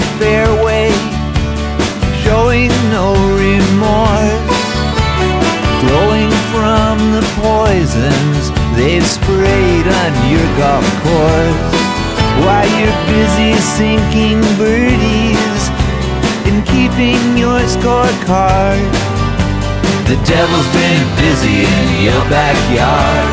fairway, showing no remorse, glowing from the poisons they've sprayed on your golf course. While you're busy sinking birdies and keeping your scorecard, the devil's been busy in your backyard.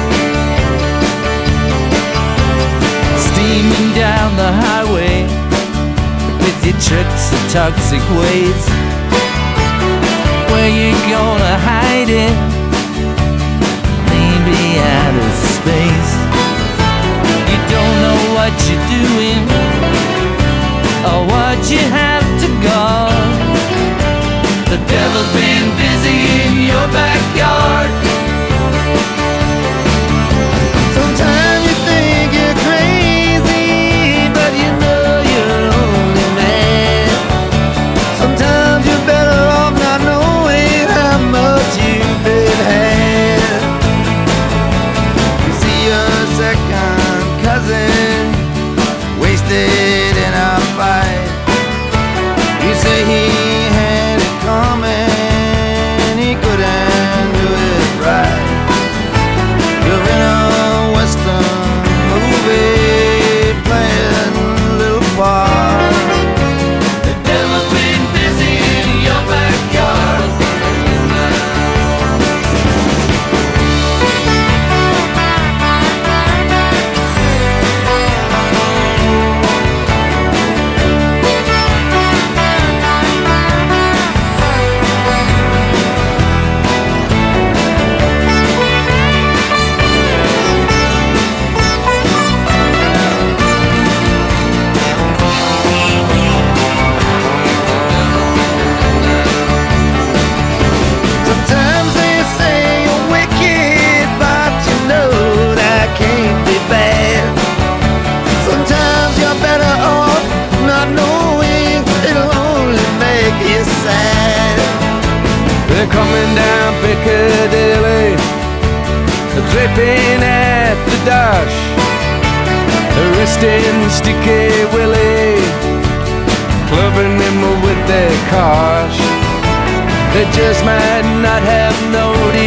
Steaming down the highway with your tricks and toxic ways. Where you gonna hide it? Maybe outer space. You don't know what you're doing or what you have to guard. The devil's been busy in your backyard. Sometimes you think you're crazy, but you know you're only mad. Sometimes you're better off not knowing how much you've been had. You see your second cousin wasted in a fight. You say he had it coming, he couldn't do it right. You're in a western movie playing a little part. The devil's been busy in your backyard. Sometimes they say you're wicked, but you know that can't be bad. Sometimes you're better off not knowing, it'll only make you sad. They're coming down Piccadilly, dripping at the dash, arresting Sticky Willie, clubbing him with their cash. They just might not have noticed